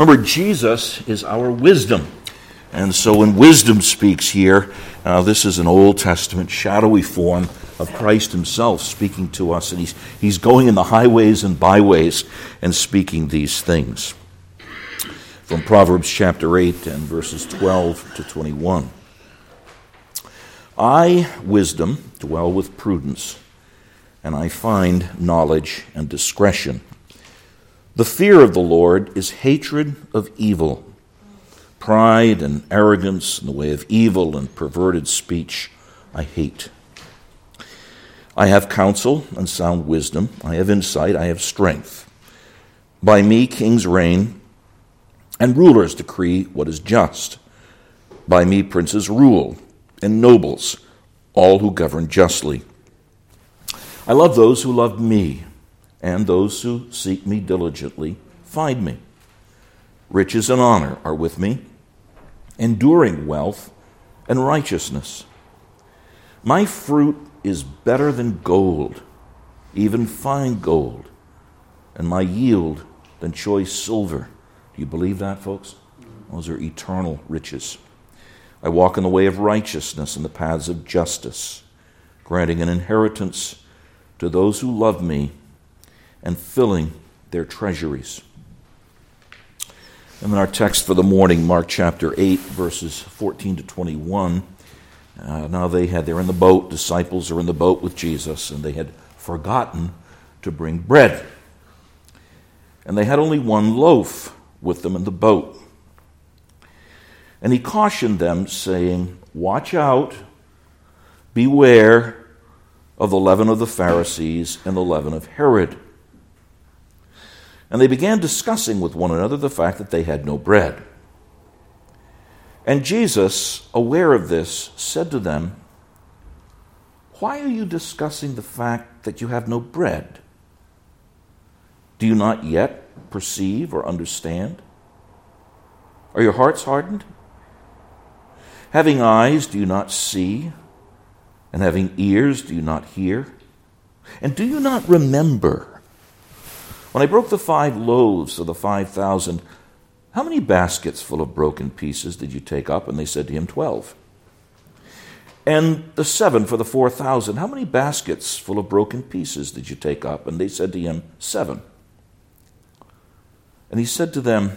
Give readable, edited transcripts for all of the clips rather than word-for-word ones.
Remember, Jesus is our wisdom. And so when wisdom speaks here, this is an Old Testament shadowy form of Christ himself speaking to us. And he's going in the highways and byways and speaking these things. From Proverbs chapter 8 and verses 12 to 21. I, wisdom, dwell with prudence, and I find knowledge and discretion. The fear of the Lord is hatred of evil. Pride and arrogance in the way of evil and perverted speech I hate. I have counsel and sound wisdom. I have insight. I have strength. By me kings reign, and rulers decree what is just. By me princes rule, and nobles, all who govern justly. I love those who love me, and those who seek me diligently find me. Riches and honor are with me, enduring wealth and righteousness. My fruit is better than gold, even fine gold, and my yield than choice silver. Do you believe that, folks? Those are eternal riches. I walk in the way of righteousness and the paths of justice, granting an inheritance to those who love me and filling their treasuries. And then our text for the morning, Mark chapter 8, verses 14 to 21. Now they're in the boat, disciples are in the boat with Jesus, and they had forgotten to bring bread. And they had only one loaf with them in the boat. And he cautioned them, saying, "Watch out, beware of the leaven of the Pharisees and the leaven of Herod." And they began discussing with one another the fact that they had no bread. And Jesus, aware of this, said to them, "Why are you discussing the fact that you have no bread? Do you not yet perceive or understand? Are your hearts hardened? Having eyes, do you not see? And having ears, do you not hear? And do you not remember? When I broke the 5 loaves of the 5,000, how many baskets full of broken pieces did you take up?" And they said to him, 12. "And the 7 for the 4,000, how many baskets full of broken pieces did you take up?" And they said to him, 7. And he said to them,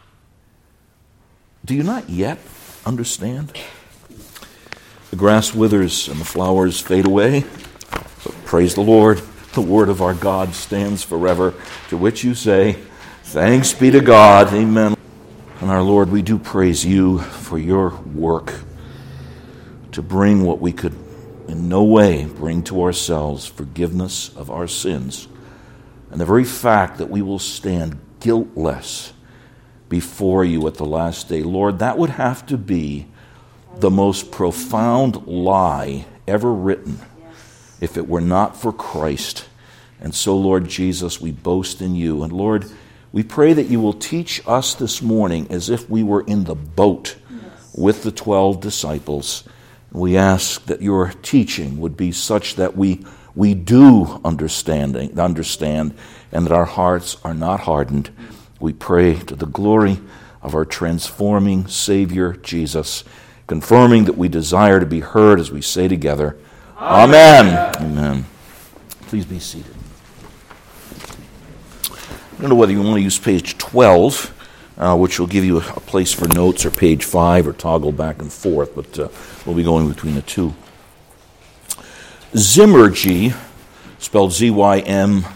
"Do you not yet understand? The grass withers and the flowers fade away, but praise the Lord, the word of our God stands forever, to which you say, thanks be to God." Amen. And our Lord, we do praise you for your work to bring what we could in no way bring to ourselves, forgiveness of our sins, and the very fact that we will stand guiltless before you at the last day. Lord, that would have to be the most profound lie ever written if it were not for Christ. And so, Lord Jesus, we boast in you. And Lord, we pray that you will teach us this morning as if we were in the boat with the 12 disciples. We ask that your teaching would be such that we do understand and that our hearts are not hardened. We pray to the glory of our transforming Savior Jesus, confirming that we desire to be heard as we say together, Amen. Amen. Please be seated. I don't know whether you want to use page 12, which will give you a place for notes, or page 5, or toggle back and forth, but we'll be going between the two. Zymurgy, spelled Zymurgy.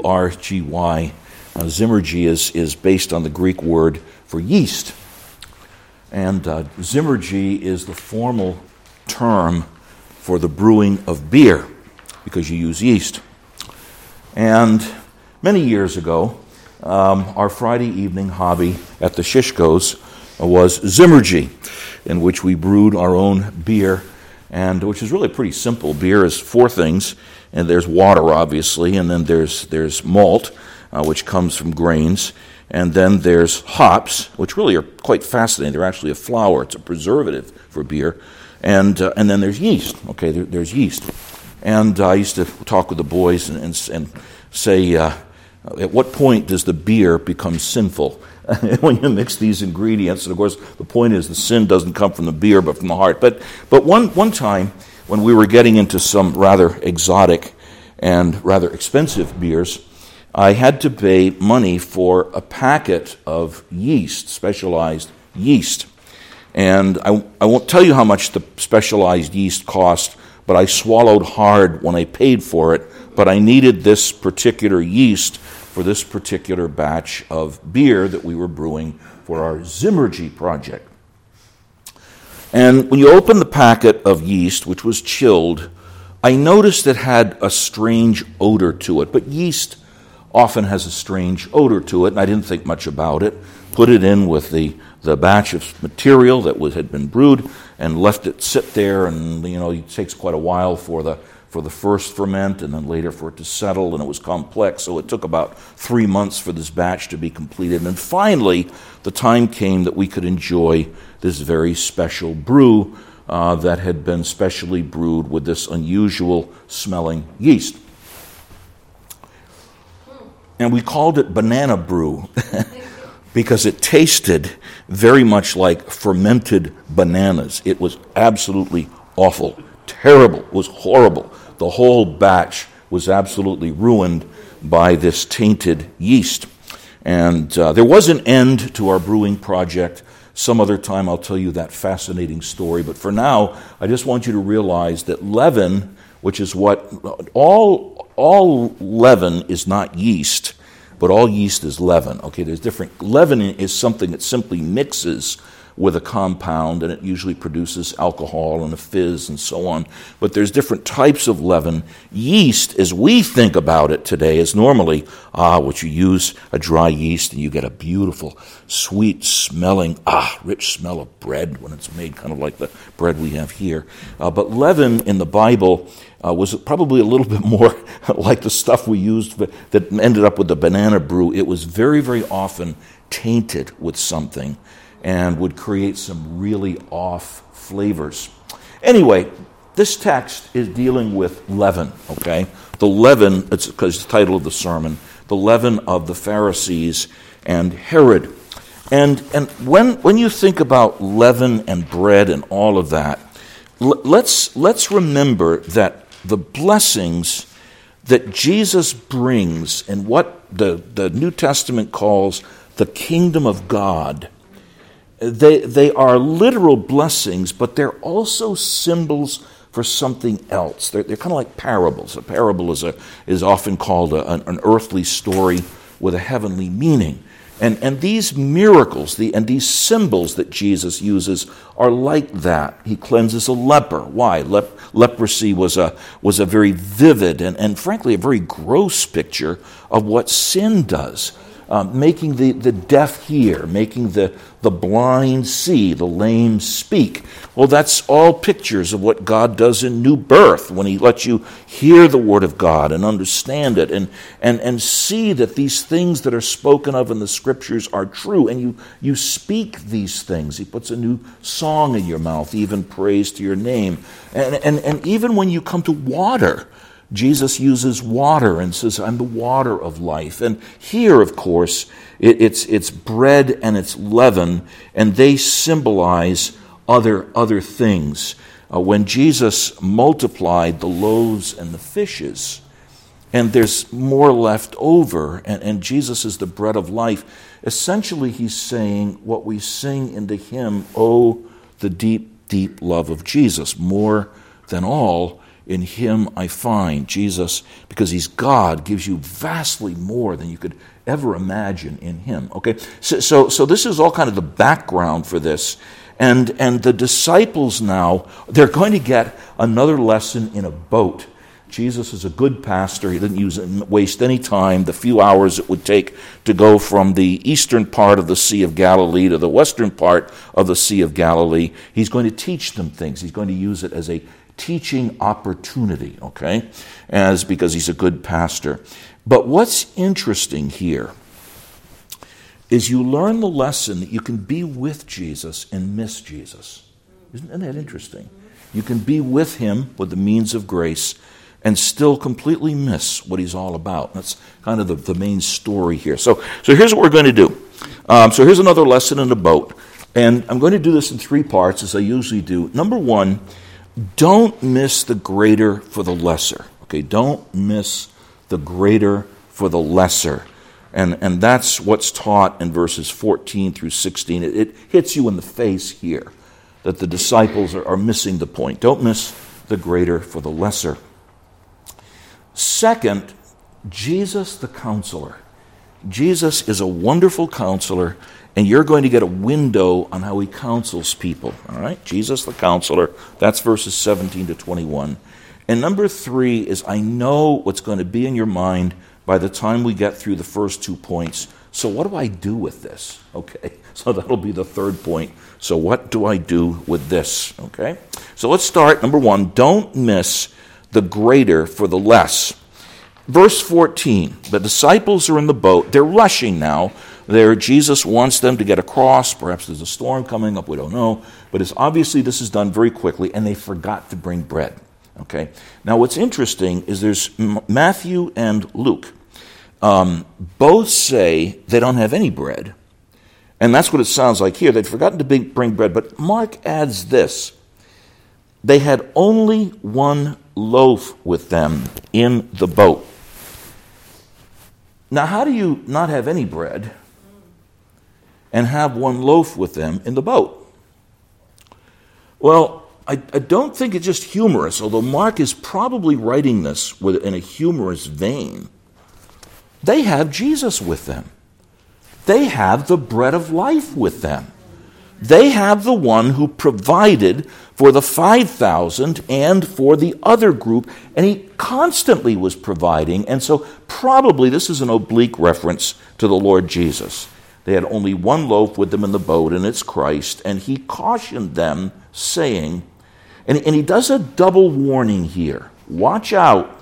Zymurgy is based on the Greek word for yeast. And Zymurgy is the formal term for the brewing of beer, because you use yeast. And many years ago, our Friday evening hobby at the Shishkos was Zymurgy, in which we brewed our own beer, and which is really pretty simple. Beer is 4 things, and there's water, obviously, and then there's malt, which comes from grains, and then there's hops, which really are quite fascinating. They're actually a flour. It's a preservative for beer. And then there's yeast. Okay, there's yeast. And I used to talk with the boys and say, at what point does the beer become sinful? when you mix these ingredients. And of course, the point is the sin doesn't come from the beer, but from the heart. But one time, when we were getting into some rather exotic and rather expensive beers, I had to pay money for a packet of yeast, specialized yeast. And I won't tell you how much the specialized yeast cost, but I swallowed hard when I paid for it. But I needed this particular yeast for this particular batch of beer that we were brewing for our Zimmergy project. And when you open the packet of yeast, which was chilled, I noticed it had a strange odor to it. But yeast often has a strange odor to it, and I didn't think much about it. Put it in with the batch of material that had been brewed and left it sit there, and it takes quite a while for the first ferment and then later for it to settle, and it was complex, so it took about 3 months for this batch to be completed. And finally, the time came that we could enjoy this very special brew that had been specially brewed with this unusual smelling yeast. And we called it banana brew because it tasted very much like fermented bananas. It was absolutely awful, terrible, it was horrible. The whole batch was absolutely ruined by this tainted yeast. And there was an end to our brewing project. Some other time I'll tell you that fascinating story. But for now, I just want you to realize that leaven, which is what all leaven is not yeast, but all yeast is leaven. Okay, there's different. Leaven is something that simply mixes with a compound, and it usually produces alcohol and a fizz and so on. But there's different types of leaven. Yeast, as we think about it today, is normally what you use a dry yeast, and you get a beautiful, sweet-smelling, rich smell of bread when it's made, kind of like the bread we have here. But leaven in the Bible was probably a little bit more like the stuff we used that ended up with the banana brew. It was very, very often tainted with something and would create some really off flavors. Anyway, this text is dealing with leaven, okay? The leaven, it's because the title of the sermon, the leaven of the Pharisees and Herod. And when you think about leaven and bread and all of that, let's remember that the blessings that Jesus brings and what the New Testament calls the kingdom of God, they are literal blessings, but they're also symbols for something else. They're kind of like parables. A parable is often called an earthly story with a heavenly meaning. And these miracles and these symbols that Jesus uses are like that. He cleanses a leper. Why? Leprosy was a very vivid and frankly a very gross picture of what sin does. Making the deaf hear, making the blind see, the lame speak. Well, that's all pictures of what God does in new birth when He lets you hear the Word of God and understand it and see that these things that are spoken of in the Scriptures are true, and you speak these things. He puts a new song in your mouth, even praise to your name. And even when you come to water, Jesus uses water and says, I'm the water of life. And here, of course, it's bread and it's leaven, and they symbolize other things. When Jesus multiplied the loaves and the fishes, and there's more left over, and Jesus is the bread of life, essentially He's saying what we sing in the hymn, Oh, the deep, deep love of Jesus, more than all, in Him I find. Jesus, because He's God, gives you vastly more than you could ever imagine in Him. Okay, so this is all kind of the background for this, and the disciples now, they're going to get another lesson in a boat. Jesus is a good pastor. He didn't waste any time. The few hours it would take to go from the eastern part of the Sea of Galilee to the western part of the Sea of Galilee, He's going to teach them things. He's going to use it as a teaching opportunity, okay, because He's a good pastor. But what's interesting here is you learn the lesson that you can be with Jesus and miss Jesus. Isn't that interesting? You can be with Him with the means of grace and still completely miss what He's all about. That's kind of the main story here. So here's what we're going to do. So here's another lesson in the boat. And I'm going to do this in 3 parts, as I usually do. Number 1, don't miss the greater for the lesser. Okay, don't miss the greater for the lesser. And that's what's taught in verses 14 through 16. It hits you in the face here that the disciples are missing the point. Don't miss the greater for the lesser. Second, Jesus the counselor. Jesus is a wonderful counselor, and you're going to get a window on how he counsels people. All right? Jesus the counselor. That's verses 17 to 21. And number 3 is, I know what's going to be in your mind by the time we get through the first 2 points. So what do I do with this? Okay, so that'll be the 3rd point. So what do I do with this? Okay, so let's start. Number 1, don't miss the greater for the less. Verse 14, the disciples are in the boat. They're rushing now. Jesus wants them to get across. Perhaps there's a storm coming up. We don't know. But it's obviously this is done very quickly, and they forgot to bring bread. Okay. Now what's interesting is there's Matthew and Luke. Both say they don't have any bread. And that's what it sounds like here. They'd forgotten to bring bread. But Mark adds this. They had only 1 loaf with them in the boat. Now, how do you not have any bread and have 1 loaf with them in the boat? Well, I don't think it's just humorous, although Mark is probably writing this in a humorous vein. They have Jesus with them. They have the bread of life with them. They have the one who provided for the 5,000 and for the other group, and he constantly was providing, and so probably this is an oblique reference to the Lord Jesus. They had only 1 loaf with them in the boat, and it's Christ, and he cautioned them, saying, and he does a double warning here. Watch out.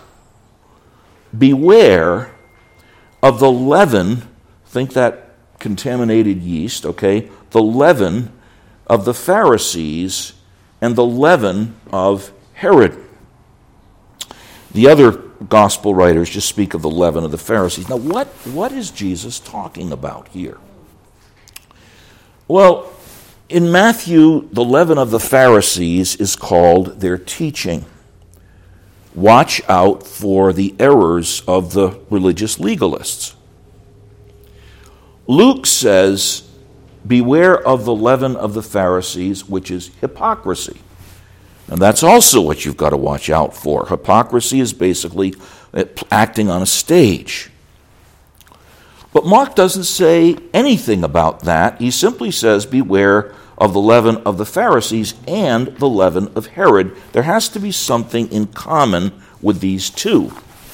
Beware of the leaven, think that contaminated yeast, okay? The leaven of the Pharisees and the leaven of Herod. The other gospel writers just speak of the leaven of the Pharisees. Now, what is Jesus talking about here? Well, in Matthew, the leaven of the Pharisees is called their teaching. Watch out for the errors of the religious legalists. Luke says, beware of the leaven of the Pharisees, which is hypocrisy. And that's also what you've got to watch out for. Hypocrisy is basically acting on a stage. But Mark doesn't say anything about that. He simply says, beware of the leaven of the Pharisees and the leaven of Herod. There has to be something in common with these two.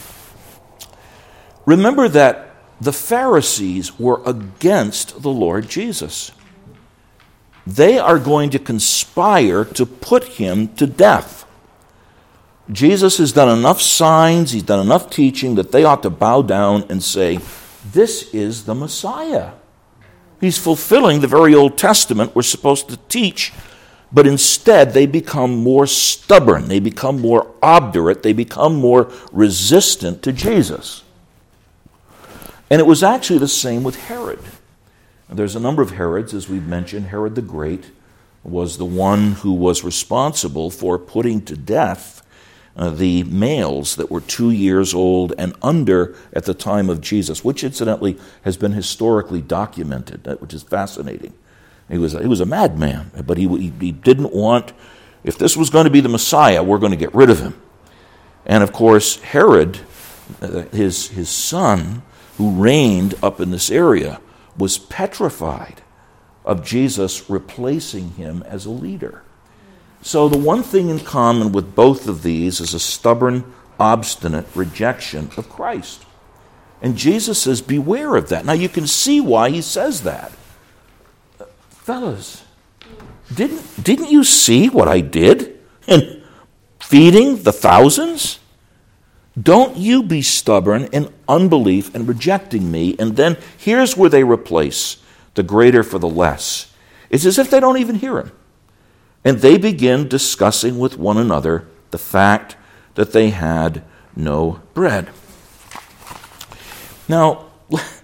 Remember that the Pharisees were against the Lord Jesus. They are going to conspire to put him to death. Jesus has done enough signs, he's done enough teaching that they ought to bow down and say, this is the Messiah. He's fulfilling the very Old Testament we're supposed to teach, but instead they become more stubborn, they become more obdurate, they become more resistant to Jesus. And it was actually the same with Herod. There's a number of Herods, as we've mentioned. Herod the Great was the one who was responsible for putting to death the males that were 2 years old and under at the time of Jesus, which incidentally has been historically documented, which is fascinating. He was a madman, but he didn't want, if this was going to be the Messiah, we're going to get rid of him. And of course, Herod, his son, who reigned up in this area, was petrified of Jesus replacing him as a leader. So the one thing in common with both of these is a stubborn, obstinate rejection of Christ. And Jesus says, beware of that. Now you can see why he says that. Fellas, didn't you see what I did in feeding the thousands? Don't you be stubborn in unbelief and rejecting me. And then here's where they replace the greater for the less. It's as if they don't even hear him. And they begin discussing with one another the fact that they had no bread. Now,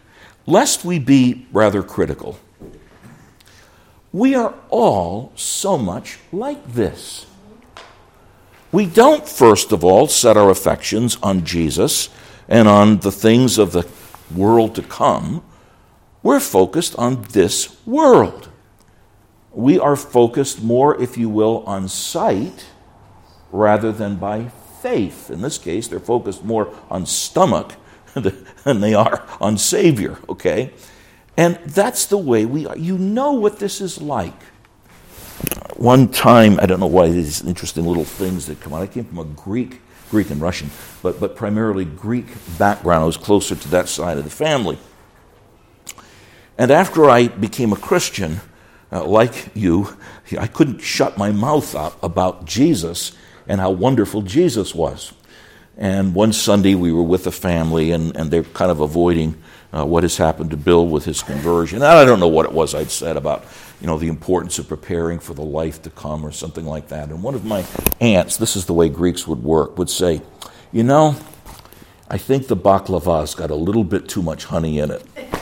lest we be rather critical, we are all so much like this. We don't, first of all, set our affections on Jesus and on the things of the world to come. We're focused on this world. We are focused more, if you will, on sight rather than by faith. In this case, they're focused more on stomach than they are on Savior, okay? And that's the way we are. You know what this is like. One time, I don't know why these interesting little things that come out. I came from a Greek and Russian, but primarily Greek background. I was closer to that side of the family. And after I became a Christian, like you, I couldn't shut my mouth up about Jesus and how wonderful Jesus was. And one Sunday we were with a family, and they're kind of avoiding what has happened to Bill with his conversion. And I don't know what it was I'd said about, the importance of preparing for the life to come or something like that. And one of my aunts, this is the way Greeks would work, would say, I think the baklava's got a little bit too much honey in it.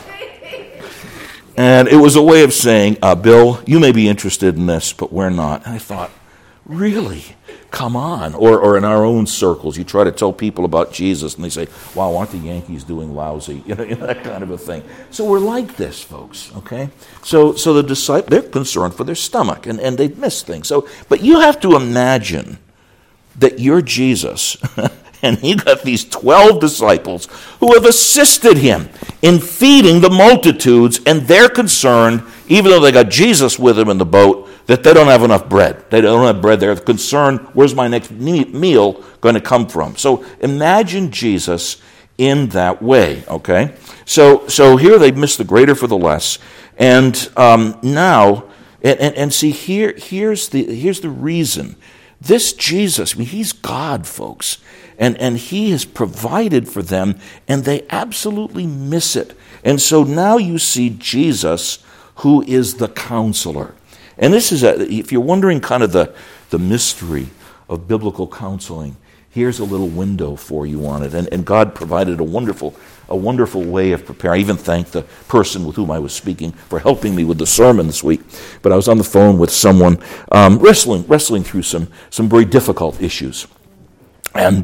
And it was a way of saying, Bill, you may be interested in this, but we're not. And I thought, really? Come on. Or in our own circles, you try to tell people about Jesus, and they say, wow, aren't the Yankees doing lousy? That kind of a thing. So we're like this, folks, okay? So the disciples, they're concerned for their stomach, and they miss things. But you have to imagine that you're Jesus, and he got these 12 disciples who have assisted him in feeding the multitudes, and they're concerned, even though they got Jesus with them in the boat, that they don't have enough bread. They don't have bread. They're concerned, where's my next meal going to come from? So imagine Jesus in that way, okay? So here they miss the greater for the less. And now, and see, here's the reason. This Jesus, he's God, folks. And he has provided for them, and they absolutely miss it. And so now you see Jesus, who is the counselor. And this is, if you're wondering kind of the mystery of biblical counseling, here's a little window for you on it. And God provided a wonderful way of preparing. I even thank the person with whom I was speaking for helping me with the sermon this week. But I was on the phone with someone wrestling through some very difficult issues. And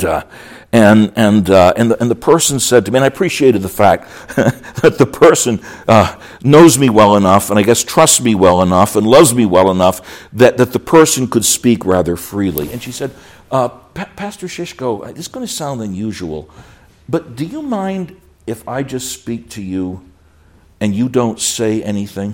the person said to me, and I appreciated the fact that the person knows me well enough, and I guess trusts me well enough, and loves me well enough, that the person could speak rather freely. And she said, Pastor Shishko, this is going to sound unusual, but do you mind if I just speak to you and you don't say anything?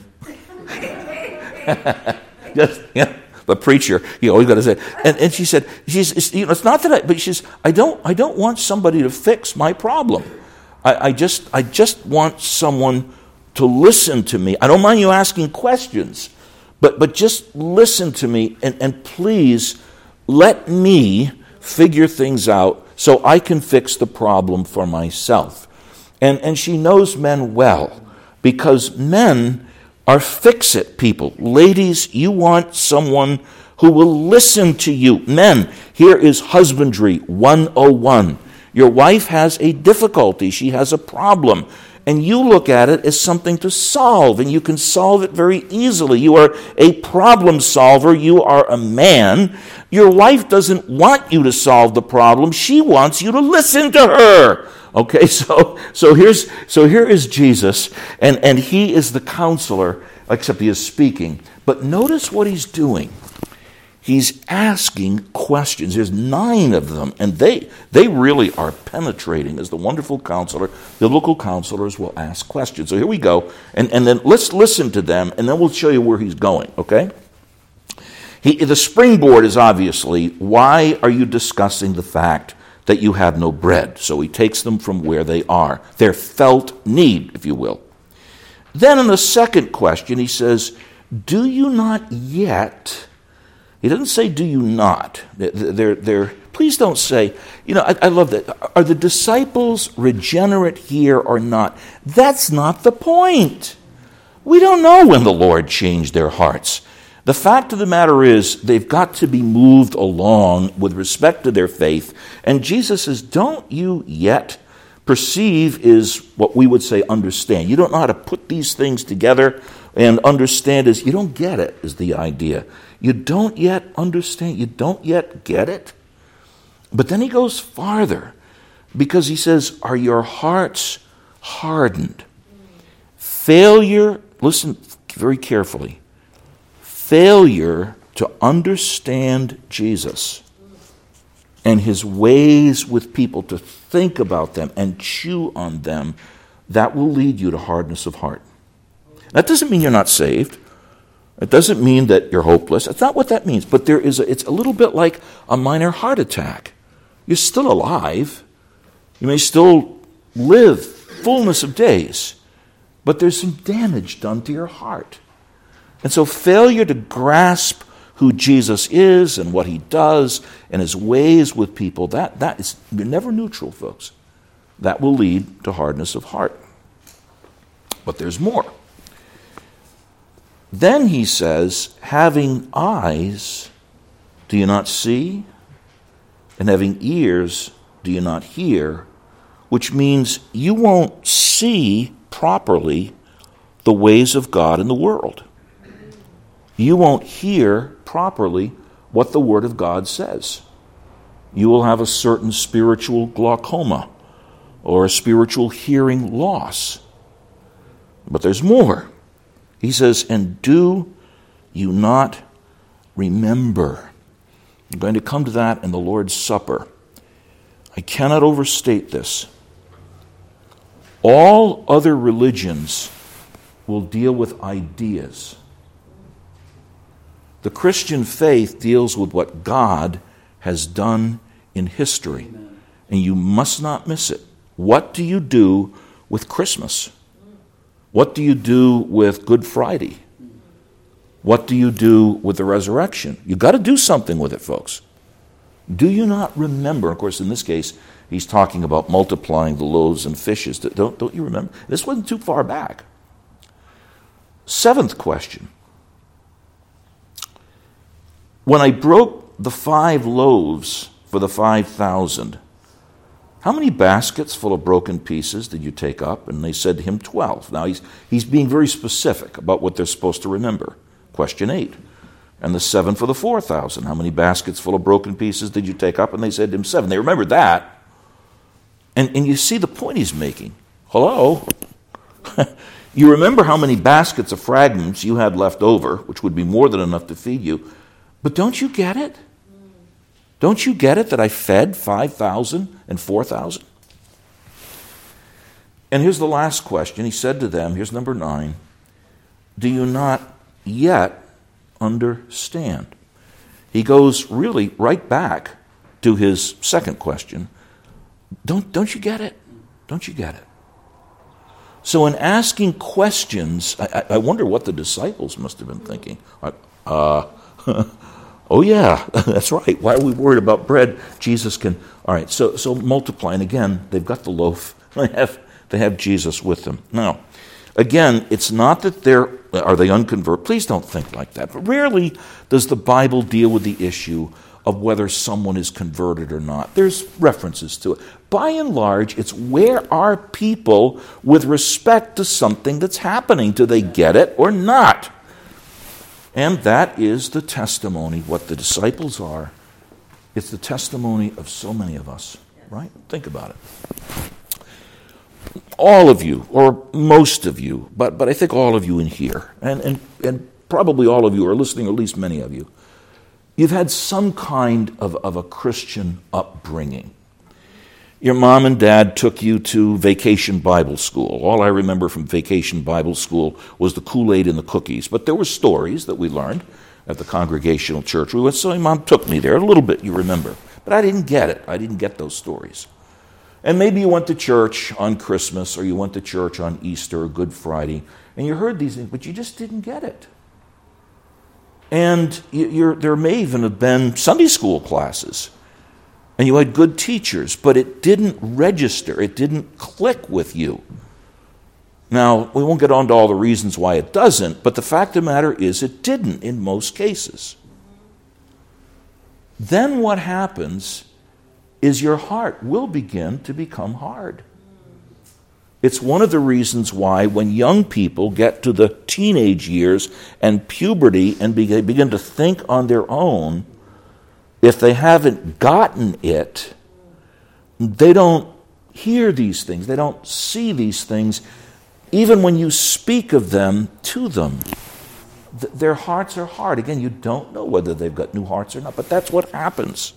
The preacher, you always got to say. And she said, it's not that but she says, I don't want somebody to fix my problem. I just want someone to listen to me. I don't mind you asking questions, but just listen to me and please let me figure things out so I can fix the problem for myself. And she knows men well, because men are fix-it people. Ladies, you want someone who will listen to you. Men, here is husbandry 101. Your wife has a difficulty. She has a problem. And you look at it as something to solve, and you can solve it very easily. You are a problem solver. You are a man. Your wife doesn't want you to solve the problem. She wants you to listen to her. Okay, so here is Jesus, and he is the counselor, except he is speaking. But notice what he's doing. He's asking questions. There's 9 of them, and they really are penetrating. As the wonderful counselor, biblical counselors will ask questions. So here we go, and then let's listen to them, and then we'll show you where he's going, okay? The springboard is obviously, why are you discussing the fact that you have no bread? So he takes them from where they are, their felt need, if you will. Then in the second question, he says, do you not yet? He doesn't say, do you not? Please don't say, I love that. Are the disciples regenerate here or not? That's not the point. We don't know when the Lord changed their hearts. The fact of the matter is, they've got to be moved along with respect to their faith. And Jesus says, don't you yet Perceive is what we would say understand. You don't know how to put these things together, and understand is you don't get it, is the idea. You don't yet understand. You don't yet get it. But then he goes farther, because he says, are your hearts hardened? Failure, listen very carefully, failure to understand Jesus and his ways with people, to think about them and chew on them, that will lead you to hardness of heart. That doesn't mean you're not saved. It doesn't mean that you're hopeless. That's not what that means. But it's a little bit like a minor heart attack. You're still alive. You may still live fullness of days, but there's some damage done to your heart. And so failure to grasp who Jesus is and what he does and his ways with people, that is, you're never neutral, folks. That will lead to hardness of heart. But there's more. Then he says, having eyes, do you not see? And having ears, do you not hear? Which means you won't see properly the ways of God in the world. You won't hear properly what the Word of God says. You will have a certain spiritual glaucoma or a spiritual hearing loss. But there's more. He says, and do you not remember? I'm going to come to that in the Lord's Supper. I cannot overstate this. All other religions will deal with ideas. The Christian faith deals with what God has done in history. Amen. And you must not miss it. What do you do with Christmas? What do you do with Good Friday? What do you do with the resurrection? You've got to do something with it, folks. Do you not remember? Of course, in this case, he's talking about multiplying the loaves and fishes. Don't you remember? This wasn't too far back. Seventh question. When I broke the 5 loaves for the 5,000, how many baskets full of broken pieces did you take up? And they said to him, 12. Now he's being very specific about what they're supposed to remember. Question 8. And the 7 for the 4,000. How many baskets full of broken pieces did you take up? And they said to him, 7. They remembered that. And you see the point he's making. Hello? You remember how many baskets of fragments you had left over, which would be more than enough to feed you. But don't you get it? Don't you get it that I fed 5,000 and 4,000? And here's the last question. He said to them, here's number 9, do you not yet understand? He goes really right back to his second question. Don't you get it? Don't you get it? So in asking questions, I wonder what the disciples must have been thinking. Oh yeah, that's right. Why are we worried about bread? Jesus can. All right, so multiply. And again, they've got the loaf. They have Jesus with them. Now, again, it's not that are they unconverted. Please don't think like that. But rarely does the Bible deal with the issue of whether someone is converted or not. There's references to it. By and large, it's where are people with respect to something that's happening? Do they get it or not? And that is the testimony, what the disciples are. It's the testimony of so many of us, right? Think about it. All of you, or most of you, but I think all of you in here, and probably all of you are listening, or at least many of you, you've had some kind of a Christian upbringing. Your mom and dad took you to Vacation Bible School. All I remember from Vacation Bible School was the Kool-Aid and the cookies. But there were stories that we learned at the Congregational Church. We went, so my mom took me there. A little bit, you remember. But I didn't get it. I didn't get those stories. And maybe you went to church on Christmas, or you went to church on Easter or Good Friday, and you heard these things, but you just didn't get it. And there may even have been Sunday school classes. And you had good teachers, but it didn't register. It didn't click with you. Now, we won't get on to all the reasons why it doesn't, but the fact of the matter is it didn't in most cases. Then what happens is your heart will begin to become hard. It's one of the reasons why when young people get to the teenage years and puberty and begin to think on their own, if they haven't gotten it, they don't hear these things. They don't see these things, even when you speak of them to them. Their hearts are hard. Again, you don't know whether they've got new hearts or not, but that's what happens.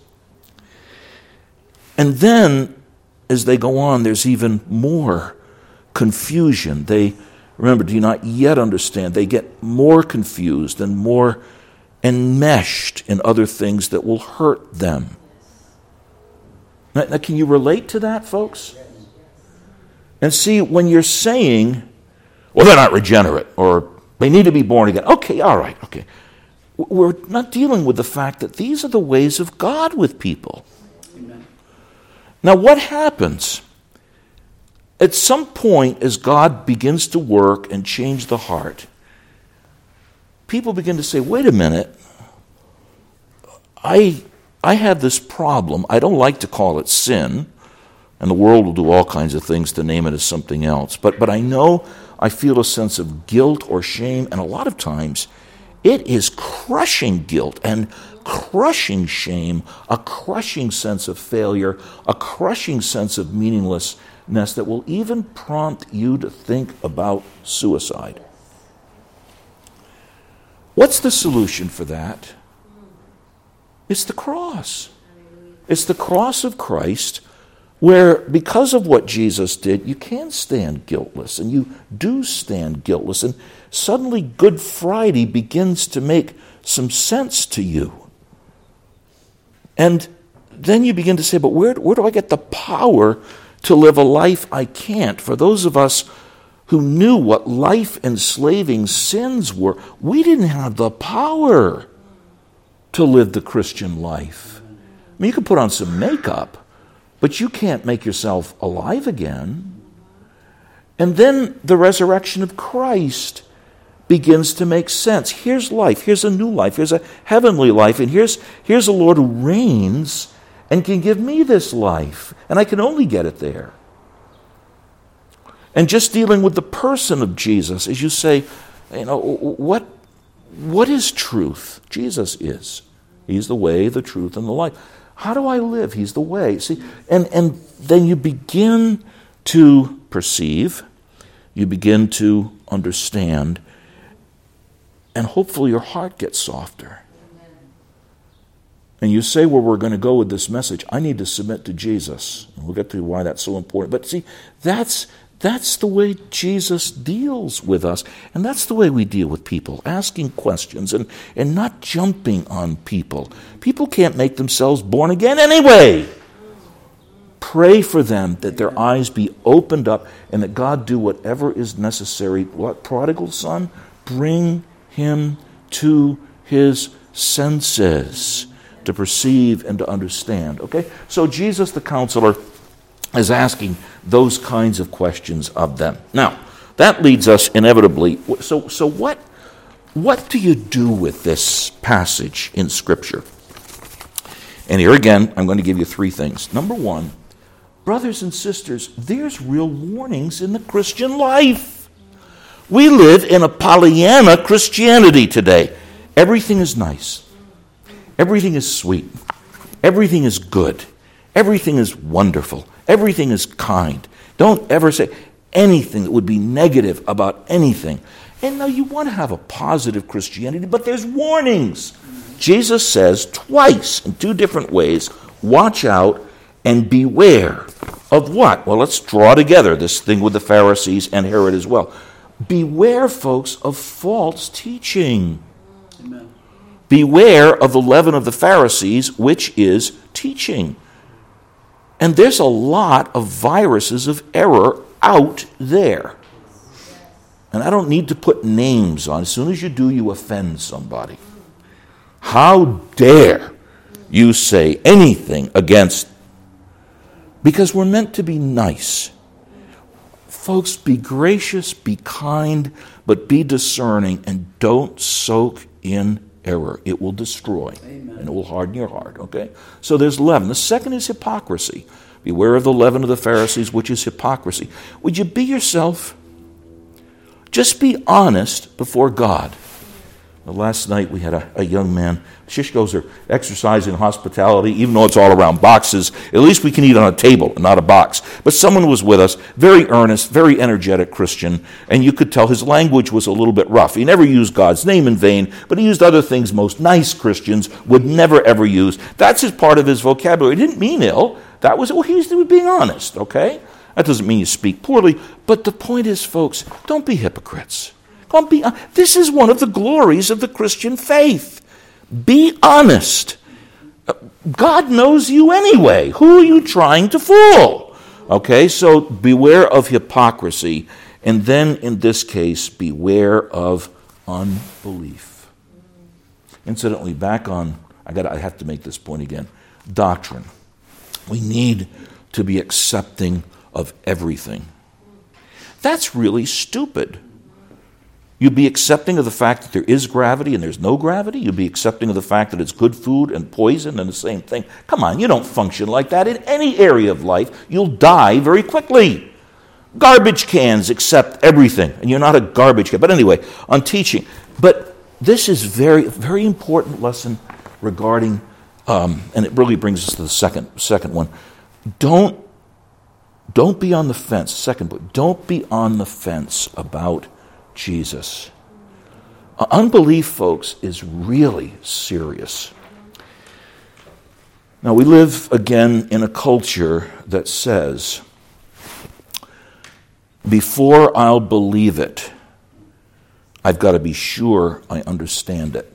And then, as they go on, there's even more confusion. They, remember, do not yet understand. They get more confused and more enmeshed in other things that will hurt them. Now, can you relate to that, folks? And see, when you're saying, well, they're not regenerate, or they need to be born again. Okay, all right, okay. We're not dealing with the fact that these are the ways of God with people. Amen. Now, what happens? At some point, as God begins to work and change the heart, people begin to say, wait a minute, I have this problem. I don't like to call it sin, and the world will do all kinds of things to name it as something else. But I know I feel a sense of guilt or shame, and a lot of times it is crushing guilt and crushing shame, a crushing sense of failure, a crushing sense of meaninglessness that will even prompt you to think about suicide. What's the solution for that? It's the cross. It's the cross of Christ, where because of what Jesus did, you can stand guiltless, and you do stand guiltless, and suddenly Good Friday begins to make some sense to you. And then you begin to say, but where do I get the power to live a life I can't? For those of us who knew what life-enslaving sins were, we didn't have the power to live the Christian life. I mean, you can put on some makeup, but you can't make yourself alive again. And then the resurrection of Christ begins to make sense. Here's life. Here's a new life. Here's a heavenly life. And here's a Lord who reigns and can give me this life. And I can only get it there. And just dealing with the person of Jesus, as you say, what is truth? Jesus is. He's the way, the truth, and the life. How do I live? He's the way. See, and then you begin to perceive, you begin to understand, and hopefully your heart gets softer. And you say, well, we're going to go with this message. I need to submit to Jesus. And we'll get to why that's so important. But see, that's the way Jesus deals with us. And that's the way we deal with people, asking questions and not jumping on people. People can't make themselves born again anyway. Pray for them that their eyes be opened up and that God do whatever is necessary. What, prodigal son? Bring him to his senses to perceive and to understand. Okay? So Jesus the counselor is asking those kinds of questions of them. Now, that leads us inevitably. So what do you do with this passage in Scripture? And here again, I'm going to give you three things. Number one, brothers and sisters, there's real warnings in the Christian life. We live in a Pollyanna Christianity today. Everything is nice. Everything is sweet. Everything is good. Everything is wonderful. Everything is kind. Don't ever say anything that would be negative about anything. And now you want to have a positive Christianity, but there's warnings. Jesus says twice in two different ways, watch out and beware of what? Well, let's draw together this thing with the Pharisees and Herod as well. Beware, folks, of false teaching. Amen. Beware of the leaven of the Pharisees, which is teaching. And there's a lot of viruses of error out there. And I don't need to put names on. As soon as you do, you offend somebody. How dare you say anything against? Because we're meant to be nice. Folks, be gracious, be kind, but be discerning, and don't soak in error. It will destroy. Amen. And it will harden your heart, okay? So there's leaven. The second is hypocrisy. Beware of the leaven of the Pharisees, which is hypocrisy. Would you be yourself? Just be honest before God. Last night we had a young man. Shishkos are exercising hospitality, even though it's all around boxes. At least we can eat on a table and not a box. But someone was with us, very earnest, very energetic Christian, and you could tell his language was a little bit rough. He never used God's name in vain, but he used other things most nice Christians would never ever use. That's his part of his vocabulary. He didn't mean ill. That was, he was being honest, okay? That doesn't mean you speak poorly, but the point is, folks, don't be hypocrites. This is one of the glories of the Christian faith. Be honest. God knows you anyway. Who are you trying to fool? Okay, so beware of hypocrisy. And then, in this case, beware of unbelief. Incidentally, back on, I have to make this point again, doctrine. We need to be accepting of everything. That's really stupid. You'd be accepting of the fact that there is gravity and there's no gravity. You'd be accepting of the fact that it's good food and poison and the same thing. Come on, you don't function like that in any area of life. You'll die very quickly. Garbage cans accept everything, and you're not a garbage can. But anyway, on teaching. But this is very, very important lesson regarding, and it really brings us to the second one. Don't be on the fence. Second point, don't be on the fence about Jesus. Unbelief, folks, is really serious. Now, we live, again, in a culture that says, before I'll believe it, I've got to be sure I understand it.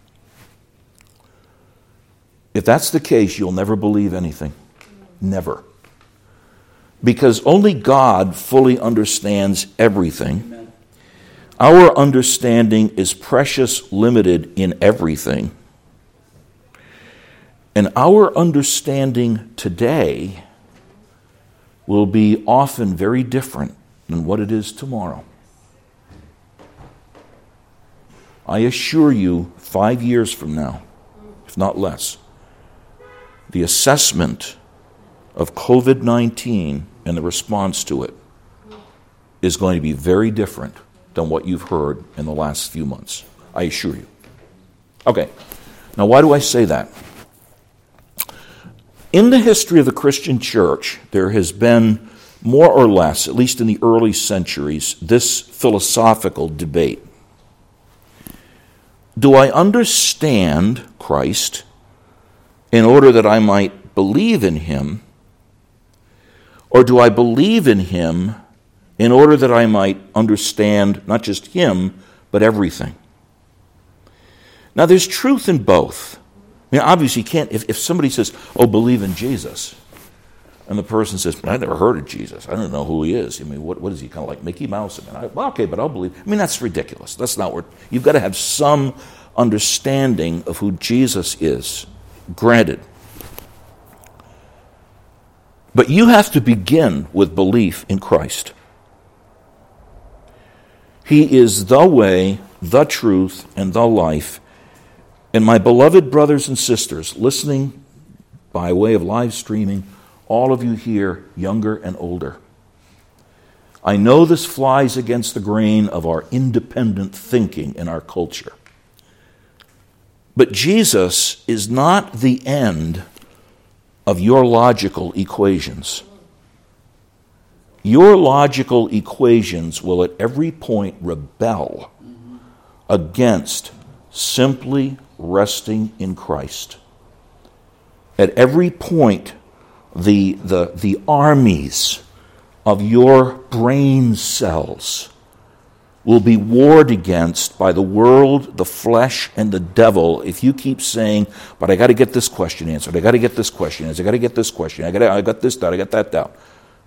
If that's the case, you'll never believe anything. Never. Because only God fully understands everything. Amen. Our understanding is precious, limited in everything. And our understanding today will be often very different than what it is tomorrow. I assure you, 5 years from now, if not less, the assessment of COVID-19 and the response to it is going to be very different than what you've heard in the last few months. I assure you. Okay, now why do I say that? In the history of the Christian church, there has been more or less, at least in the early centuries, this philosophical debate. Do I understand Christ in order that I might believe in him, or do I believe in him in order that I might understand not just him, but everything? Now, there's truth in both. I mean, obviously, you can't, if somebody says, oh, believe in Jesus, and the person says, I never heard of Jesus. I don't know who he is. I mean, what is he, kind of like Mickey Mouse? I mean, well, okay, but I'll believe. I mean, that's ridiculous. That's not what, you've got to have some understanding of who Jesus is. Granted. But you have to begin with belief in Christ. He is the way, the truth, and the life. And my beloved brothers and sisters, listening by way of live streaming, all of you here, younger and older, I know this flies against the grain of our independent thinking in our culture. But Jesus is not the end of your logical equations. Your logical equations will at every point rebel against simply resting in Christ. At every point, the armies of your brain cells will be warred against by the world, the flesh, and the devil if you keep saying, but I got to get this question answered, I got to get this question answered, I got to get this question, I got this down, I got that down.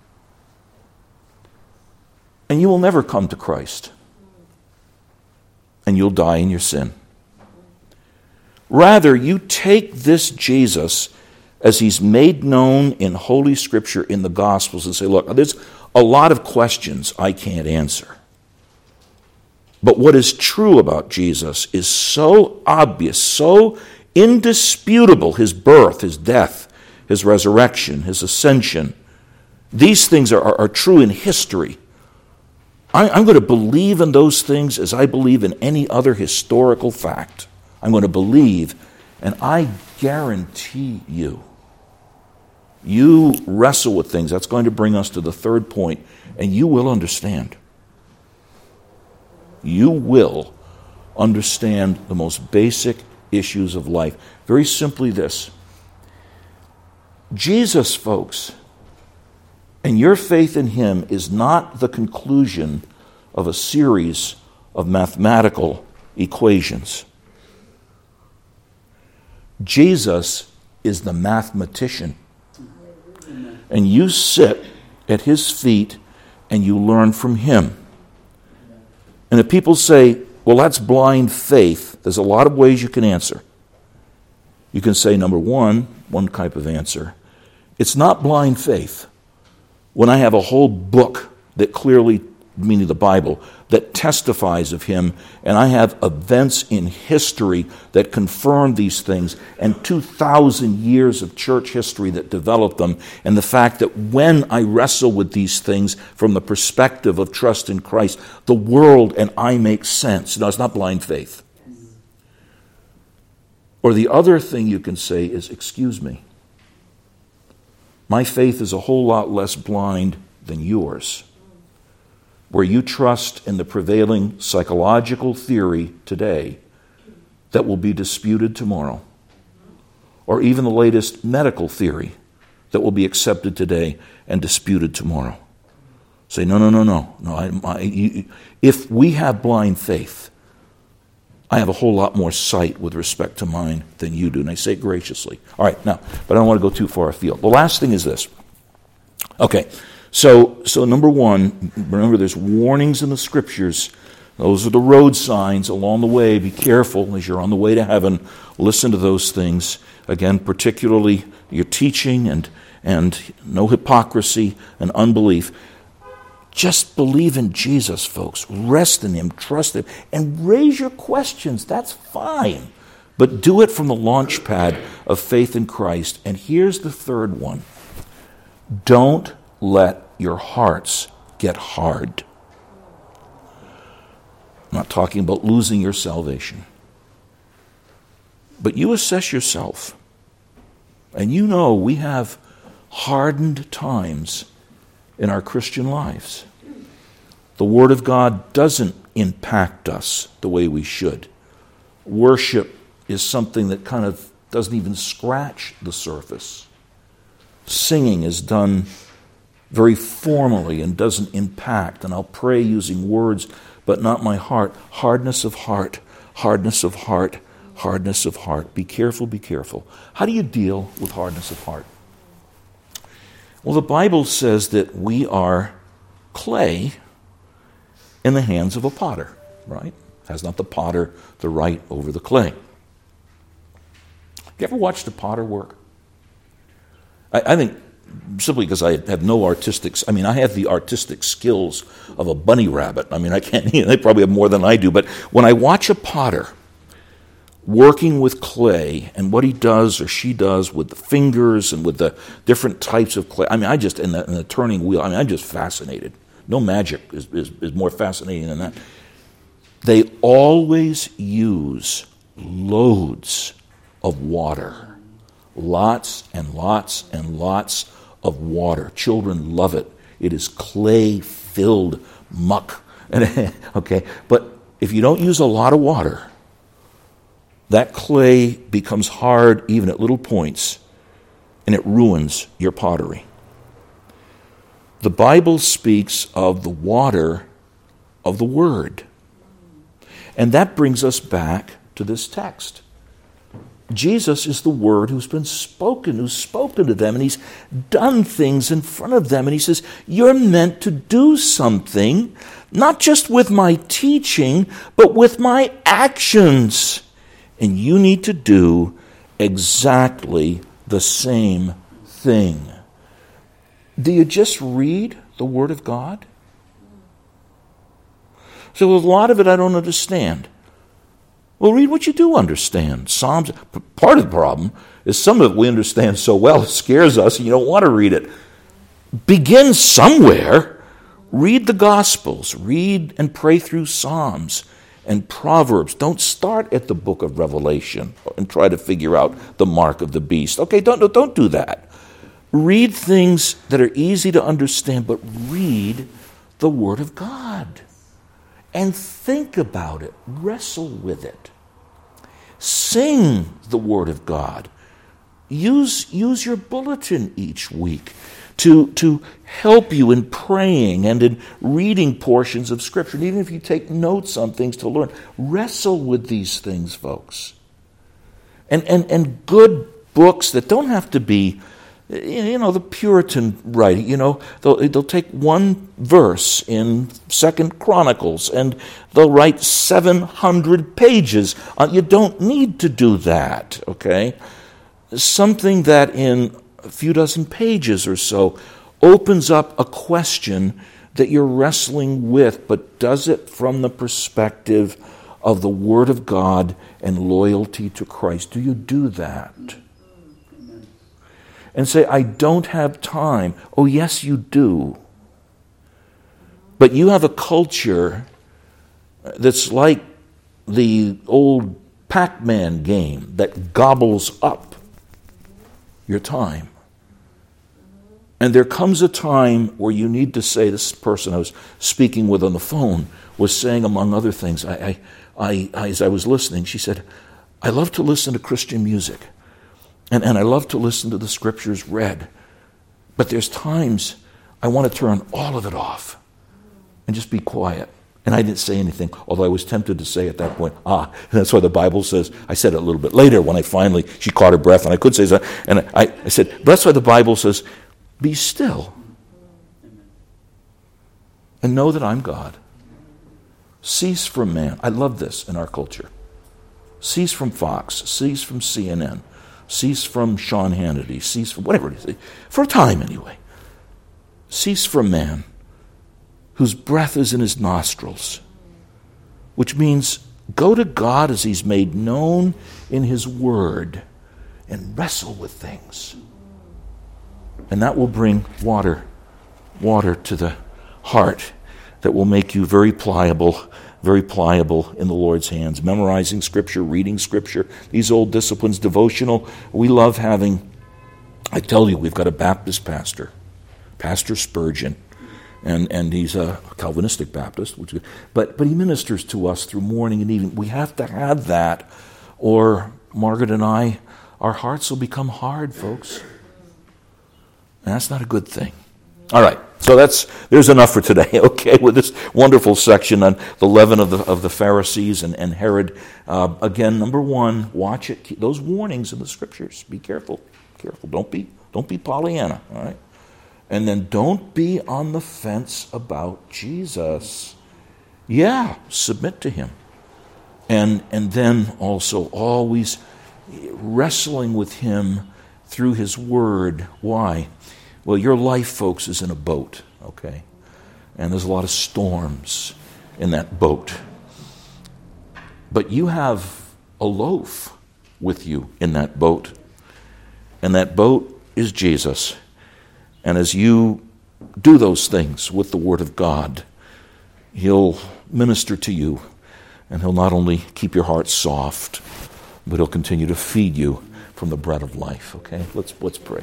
And you will never come to Christ. And you'll die in your sin. Rather, you take this Jesus as he's made known in Holy Scripture in the Gospels and say, look, there's a lot of questions I can't answer. But what is true about Jesus is so obvious, so indisputable, his birth, his death, his resurrection, his ascension. These things are true in history. I'm going to believe in those things as I believe in any other historical fact. I'm going to believe, and I guarantee you wrestle with things. That's going to bring us to the third point, and you will understand. You will understand the most basic issues of life. Very simply this. Jesus, folks, and your faith in him is not the conclusion of a series of mathematical equations. Jesus is the mathematician. And you sit at his feet and you learn from him. And if people say, well, that's blind faith, there's a lot of ways you can answer. You can say, number one type of answer, it's not blind faith. When I have a whole book that clearly, meaning the Bible, that testifies of him, and I have events in history that confirm these things, and 2,000 years of church history that develop them, and the fact that when I wrestle with these things from the perspective of trust in Christ, the world and I make sense. No, it's not blind faith. Or the other thing you can say is, excuse me, my faith is a whole lot less blind than yours, where you trust in the prevailing psychological theory today that will be disputed tomorrow, or even the latest medical theory that will be accepted today and disputed tomorrow. Say, no. If we have blind faith, I have a whole lot more sight with respect to mine than you do. And I say it graciously. All right, now, but I don't want to go too far afield. The last thing is this. Okay, so number one, remember there's warnings in the Scriptures. Those are the road signs along the way. Be careful as you're on the way to heaven. Listen to those things. Again, particularly your teaching and no hypocrisy and unbelief. Just believe in Jesus, folks. Rest in him, trust him, and raise your questions. That's fine. But do it from the launch pad of faith in Christ. And here's the third one. Don't let your hearts get hard. I'm not talking about losing your salvation. But you assess yourself. And you know we have hardened times in our Christian lives. The Word of God doesn't impact us the way we should. Worship is something that kind of doesn't even scratch the surface. Singing is done very formally and doesn't impact. And I'll pray using words, but not my heart. Hardness of heart, hardness of heart, hardness of heart. Be careful, be careful. How do you deal with hardness of heart? Well, the Bible says that we are clay in the hands of a potter, right? Has not the potter the right over the clay? You ever watched a potter work? I think simply because I have no I have the artistic skills of a bunny rabbit. I can't, they probably have more than I do, but when I watch a potter working with clay and what he does or she does with the fingers and with the different types of clay, in the turning wheel, I'm just fascinated. No magic is more fascinating than that. They always use loads of water. Lots and lots and lots of water. Children love it. It is clay-filled muck. Okay, but if you don't use a lot of water, that clay becomes hard even at little points, and it ruins your pottery. The Bible speaks of the water of the Word. And that brings us back to this text. Jesus is the Word who's spoken to them, and he's done things in front of them. And he says, you're meant to do something, not just with my teaching, but with my actions. And you need to do exactly the same thing. Do you just read the Word of God? So a lot of it I don't understand. Well, read what you do understand. Psalms, part of the problem is some of it we understand so well, it scares us and you don't want to read it. Begin somewhere. Read the Gospels. Read and pray through Psalms and Proverbs. Don't start at the book of Revelation and try to figure out the mark of the beast. Okay, don't do that. Read things that are easy to understand, but read the Word of God. And think about it. Wrestle with it. Sing the Word of God. Use your bulletin each week to help you in praying and in reading portions of Scripture. And even if you take notes on things to learn, wrestle with these things, folks. And good books that don't have to be, the Puritan writing, they'll take one verse in 2 Chronicles and they'll write 700 pages. You don't need to do that, okay? Something that in a few dozen pages or so opens up a question that you're wrestling with, but does it from the perspective of the Word of God and loyalty to Christ. Do you do that? And say, I don't have time. Oh, yes, you do. But you have a culture that's like the old Pac-Man game that gobbles up your time. And there comes a time where you need to say, this person I was speaking with on the phone was saying, among other things, as I was listening, she said, I love to listen to Christian music. And I love to listen to the Scriptures read. But there's times I want to turn all of it off and just be quiet. And I didn't say anything, although I was tempted to say at that point, that's why the Bible says, I said it a little bit later when she caught her breath and I could say something. And I said, that's why the Bible says, be still and know that I'm God. Cease from man. I love this in our culture. Cease from Fox. Cease from CNN. Cease from Sean Hannity. Cease from whatever it is. For a time anyway. Cease from man whose breath is in his nostrils. Which means go to God as he's made known in his word and wrestle with things. And that will bring water to the heart that will make you very pliable in the Lord's hands. Memorizing Scripture, reading Scripture, these old disciplines, devotional. We love having, I tell you, we've got a Baptist pastor, Pastor Spurgeon, and he's a Calvinistic Baptist, but he ministers to us through morning and evening. We have to have that, or Margaret and I, our hearts will become hard, folks. And that's not a good thing. All right, so there's enough for today, okay, with this wonderful section on the leaven of the Pharisees and Herod. Again, number one, watch it. Keep those warnings in the Scriptures. Be careful. Don't be Pollyanna, all right? And then don't be on the fence about Jesus. Yeah, submit to him. And then also always wrestling with him through his word. Why? Well, your life, folks, is in a boat, okay? And there's a lot of storms in that boat. But you have a loaf with you in that boat. And that boat is Jesus. And as you do those things with the Word of God, he'll minister to you. And he'll not only keep your heart soft, but he'll continue to feed you from the bread of life, okay? Let's pray.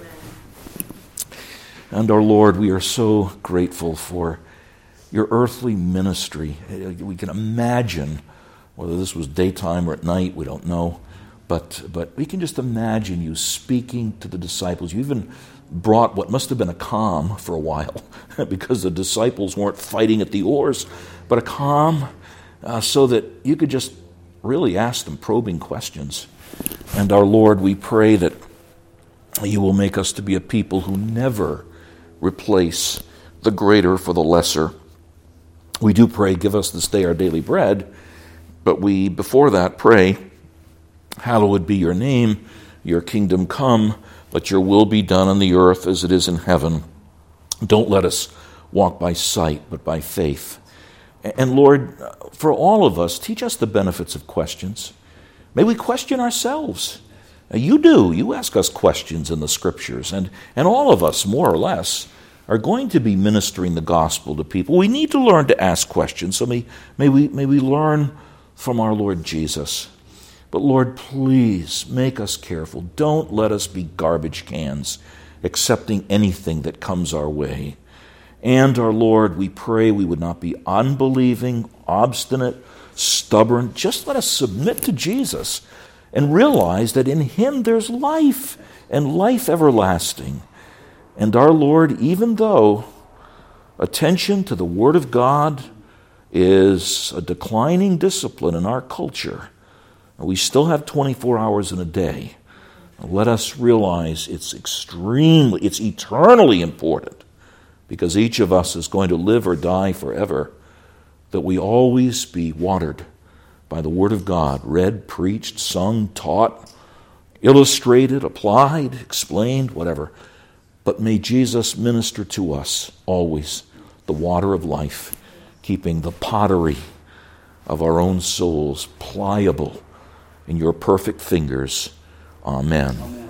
And our Lord, we are so grateful for your earthly ministry. We can imagine, whether this was daytime or at night, we don't know, but we can just imagine you speaking to the disciples. You even brought what must have been a calm for a while, because the disciples weren't fighting at the oars, but a calm so that you could just really ask them probing questions. And our Lord, we pray that you will make us to be a people who never replace the greater for the lesser. We do pray, give us this day our daily bread, but we, before that, pray, hallowed be your name, your kingdom come, let your will be done on the earth as it is in heaven. Don't let us walk by sight, but by faith. And Lord, for all of us, teach us the benefits of questions. May we question ourselves. You do. You ask us questions in the Scriptures, and all of us, more or less, are going to be ministering the gospel to people. We need to learn to ask questions, so may we learn from our Lord Jesus. But Lord, please make us careful. Don't let us be garbage cans, accepting anything that comes our way. And our Lord, we pray we would not be unbelieving, obstinate, stubborn. Just let us submit to Jesus and realize that in Him there's life, and life everlasting. And our Lord, even though attention to the Word of God is a declining discipline in our culture, we still have 24 hours in a day. Let us realize it's eternally important, because each of us is going to live or die forever, that we always be watered by the Word of God, read, preached, sung, taught, illustrated, applied, explained, whatever. But may Jesus minister to us always the water of life, keeping the pottery of our own souls pliable in your perfect fingers. Amen.